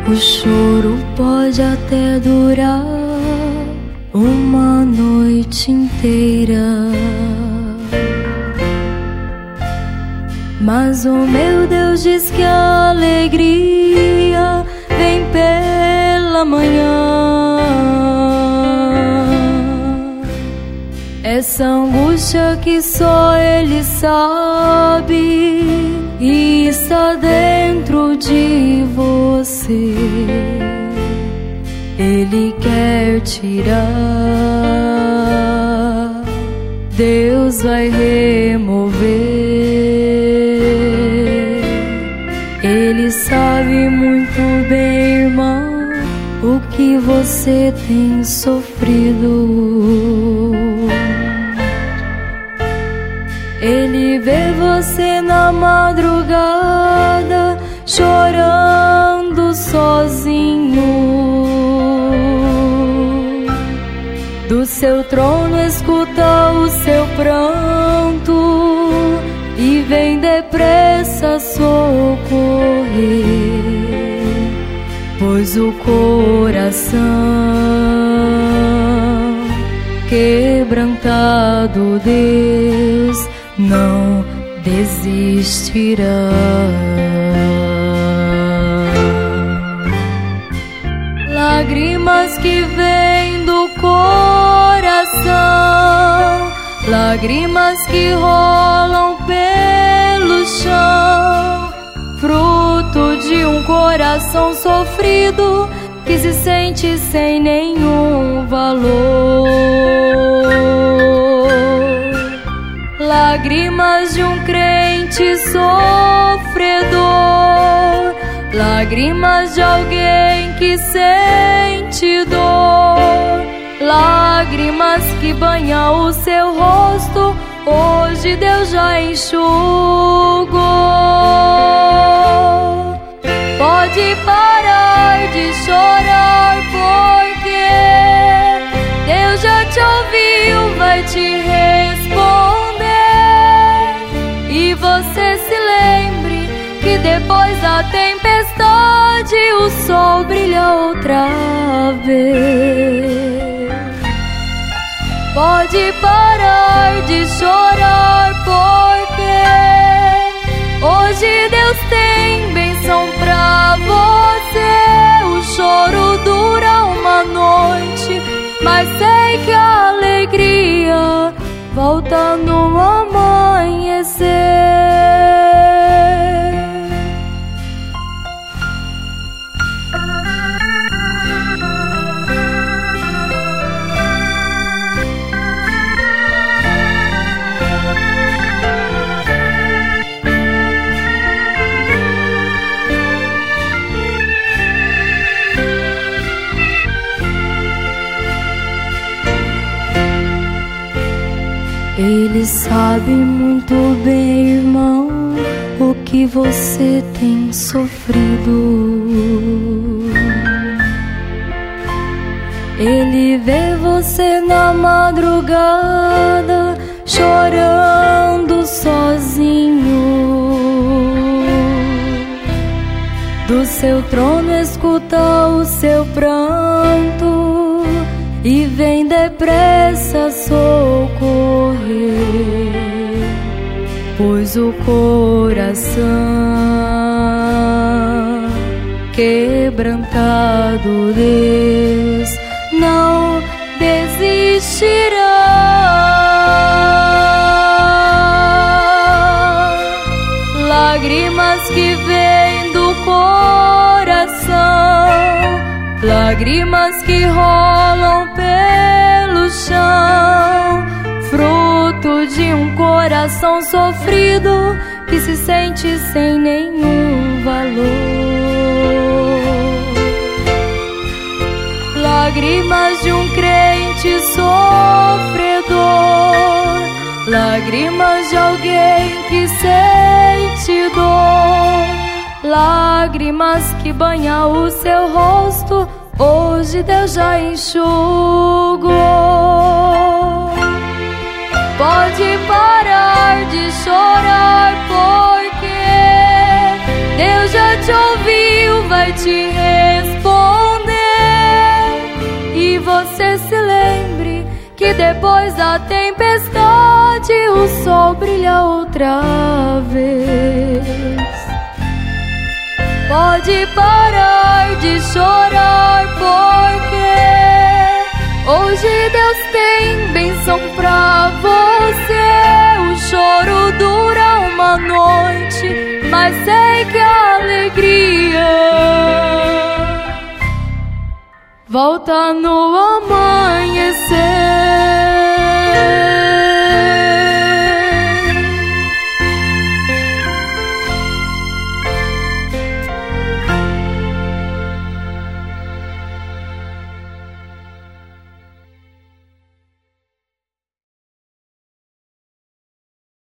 O choro pode até durar uma noite inteira, mas o meu Deus diz que a alegria vem pela manhã. Essa angústia que só Ele sabe e está dentro de você, Ele quer tirar. Deus vai remover. Ele sabe muito bem, irmão, o que você tem sofrido. Ele vê você na madrugada chorando sozinho. Do seu trono escuta o seu pranto e vem depressa socorrer, pois o coração quebrantado Deus não desistirá. Lágrimas que vêm do coração, lágrimas que rolam pelo chão, fruto de um coração sofrido que se sente sem nenhum valor. Lágrimas de um crente sofredor, lágrimas de alguém que sente dor, lágrimas que banham o seu rosto, hoje Deus já enxugou. Pode parar de chorar, porque Deus já te ouviu, vai te responder. E você se lembre que depois da tempestade o sol brilha outra vez. Pode parar de chorar, porque hoje Deus tem bênção pra você. O choro dura uma noite, mas sei que a alegria volta no amanhecer. Ele sabe muito bem, irmão, o que você tem sofrido. Ele vê você na madrugada chorando sozinho. Do seu trono escuta o seu pranto e vem depressa socorrer, pois o coração quebrantado Deus não desistirá. Lágrimas que vêm do coração, lágrimas que rolam pelo chão, fruto de um coração sofrido que se sente sem nenhum valor. Lágrimas de um crente sofredor, lágrimas de alguém que sente dor, lágrimas que banham o seu rosto, hoje Deus já enxugou. Pode parar de chorar, porque Deus já te ouviu, vai te responder. que depois da tempestade o sol brilha outra vez. Pode parar de chorar, porque hoje Deus tem bênção pra você. O choro dura uma noite, mas sei que a alegria volta no amor.